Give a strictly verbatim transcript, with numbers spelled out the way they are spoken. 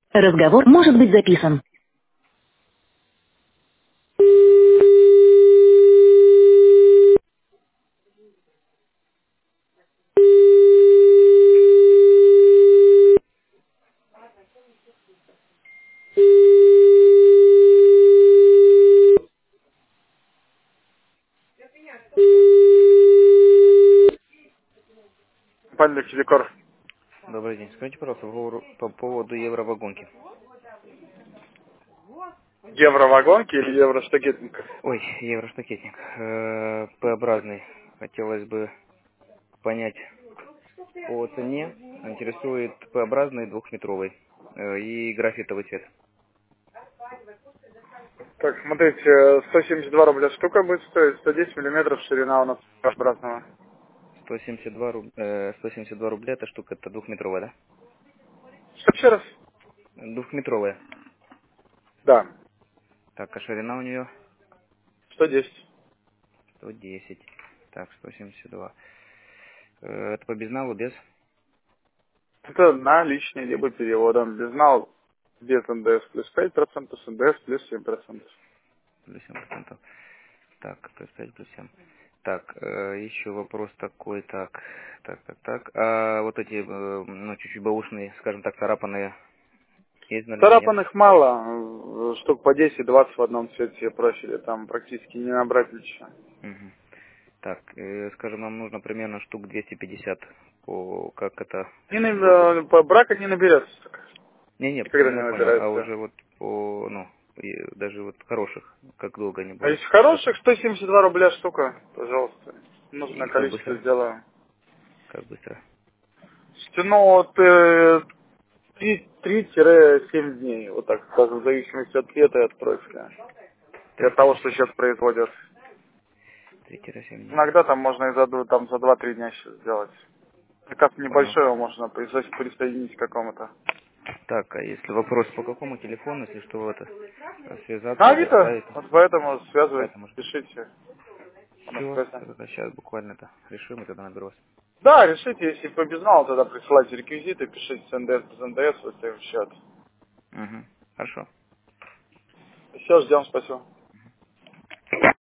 Разговор может быть записан. Пан Телекор. Добрый день. Скажите, пожалуйста, по поводу по поводу евровагонки. Евровагонки или евроштакетник? Ой, евроштакетник. Э, П-образный. Хотелось бы понять по цене. Интересует П-образный двухметровый э, и графитовый цвет. Так, смотрите, сто семьдесят два рубля штука будет стоить, сто десять миллиметров ширина у нас обратного. сто семьдесят два, руб- э, сто семьдесят два рубля, эта штука, это двухметровая, да? Что еще раз? Двухметровая. Да, Так, а ширина у нее сто десять. сто десять. Так, сто семьдесят два. Э, это по безналу, без? Это наличные, либо переводом. Безнал без эн дэ эс плюс пять процентов, с эн дэ эс плюс семь процентов. Плюс семь процентов. Так, плюс пять, плюс семь. Так, э, еще вопрос такой, так, так, так, так. А вот эти, э, ну, чуть-чуть бэушные, скажем так, царапанные, есть в наличии, нет? Царапанных мало, э, штук по десять-двадцать в одном цвете профиля, там практически не набрать ничего. Мгм. Так, э, скажем, нам нужно примерно штук двести пятьдесят, по, как это, Не на- долго? э, по брака не наберется. Не-не, Никогда ну не я понял, а набирается. уже вот по, ну, и даже вот хороших, как долго они А будут из держаться? хороших сто семьдесят два рубля штука, пожалуйста. Нужное И как количество быстро? сделаю. Как быстро? Ну, вот э, три-семь дней, вот так скажем, в зависимости от цвета и от профиля. И от того, что три-семь. сейчас производят. три-семь дней. Иногда там можно и за, ду- там, за два-три дня сейчас сделать. Заказ Понял. небольшой, его можно присо- присоединить к какому-то. Так, а если вопрос по какому телефону, если что, это На связаться или Авито, оставить? вот поэтому связывайтесь, Поэтому пишите. На все, связи. сейчас буквально это решим и тогда наберу вас. Да, решите, если по безналу, тогда присылайте реквизиты, пишите с эн дэ эс без эн дэ эс, выставим счет. Угу. Хорошо. Все, ждем, спасибо.